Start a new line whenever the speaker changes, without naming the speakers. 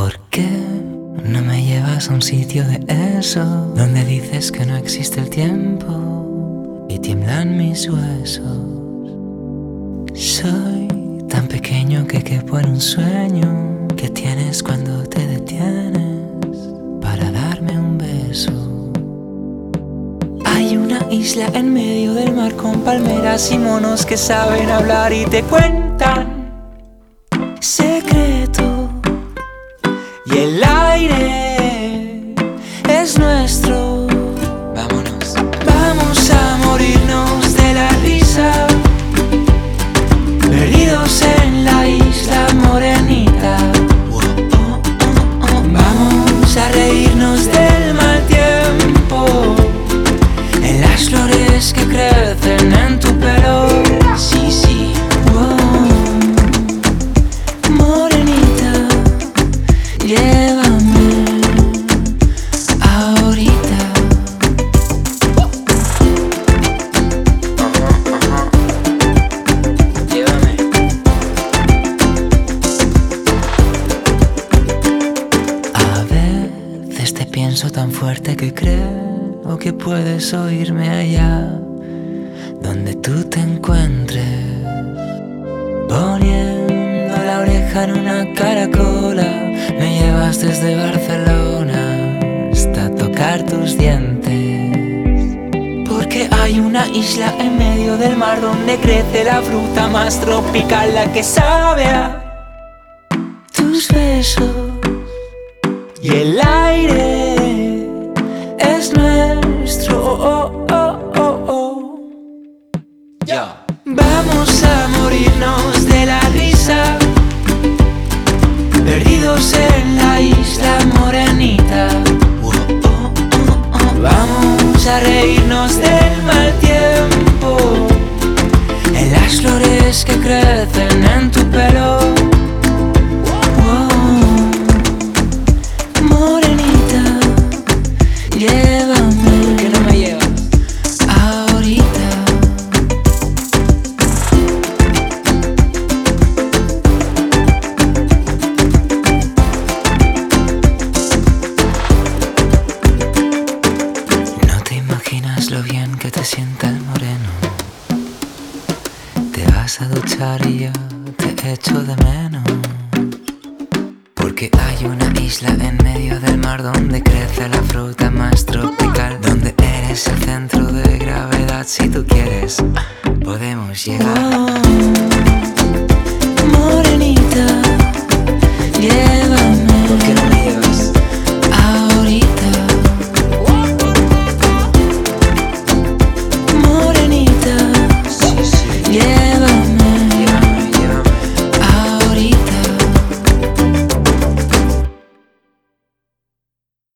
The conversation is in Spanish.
¿Por qué no me llevas a un sitio de eso, donde dices que no existe el tiempo y tiemblan mis huesos? Soy tan pequeño que quepo en un sueño que tienes cuando te detienes para darme un beso. Hay una isla en medio del mar con palmeras y monos que saben hablar y te cuentan secretos. Y el aire es nuestro. Vámonos. Vamos a morirnos de la risa, perdidos en la isla morenita. Vamos a reírnos del mal tiempo, en las flores que crecen en tu pelo. Sí, sí. Morenita, llévame ahorita. Llévame. A veces te pienso tan fuerte que creo que puedes oírme allá donde tú te encuentres, poniendo la oreja en una caracola. Me llevas desde Barcelona hasta tocar tus dientes, porque hay una isla en medio del mar donde crece la fruta más tropical, la que sabe a tus besos. Y el aire es nuestro. Yeah. Vamos a morirnos de la risa, perdidos en la isla morenita. Vamos a reírnos del mal tiempo, en las flores que crecen en tu pelo. Morenita, llévame. ¿Por qué no me llevas ahorita? No te imaginas lo bien que te sienta el moreno. Te vas a duchar y yo te echo de menos, porque hay una isla en medio del mar donde crece la fruta más tropical, donde eres el centro de gravedad. Si tú quieres, podemos llegar. Morenita, llévame